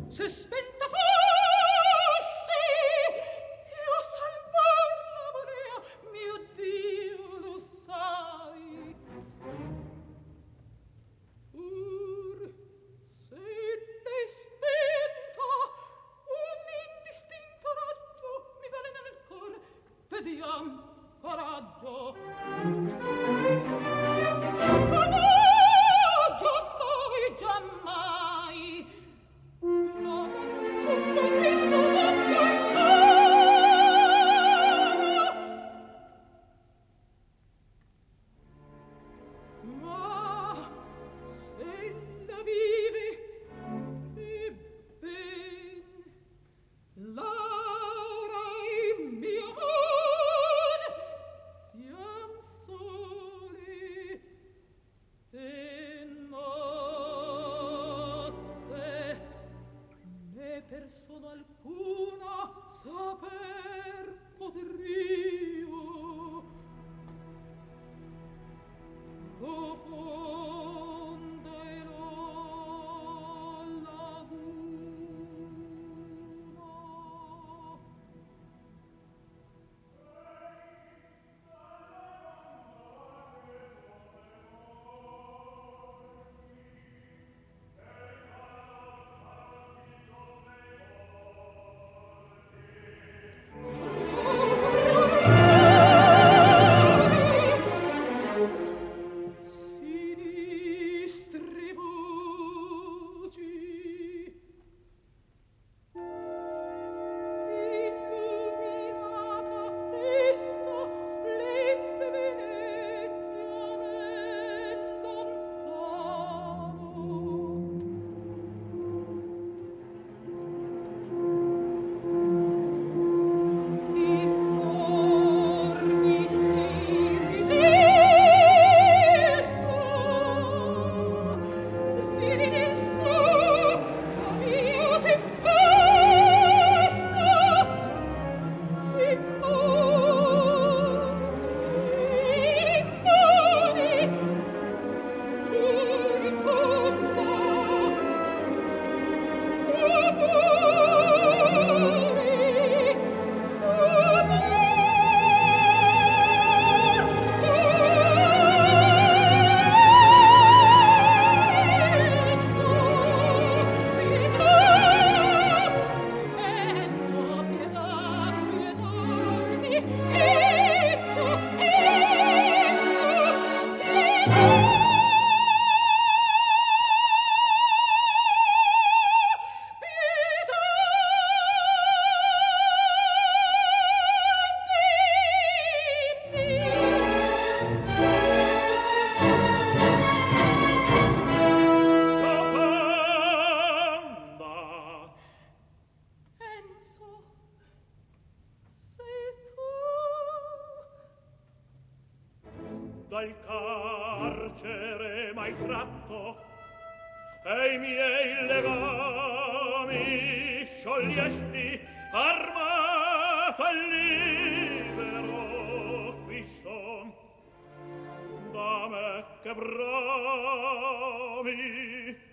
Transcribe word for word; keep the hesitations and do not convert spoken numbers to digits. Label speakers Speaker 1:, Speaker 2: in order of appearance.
Speaker 1: se spenta fossi, io salvarla volea, mio Dio lo sai. Pur se lei spenta un indistinto raggio mi velena nel cor, vediam coraggio. Coraggio poi giammai, no, sfuggo Cristo non più in coro. Ma se la vive e ben, Laura in mio amor, siam soli e notte, né persona alcuna saper poterio. Profonda era laguna. Sinistri voci, illuminata festa, splende Venezia nel lontano. I corvi si ridestra, si ridestra, la mia tempesta, e poi, e poi, furibonda, Enzo, sei tu?
Speaker 2: Dal carcere m'hai tratto e i miei legami sciogliesti, armato e libero qui son. Da me che brami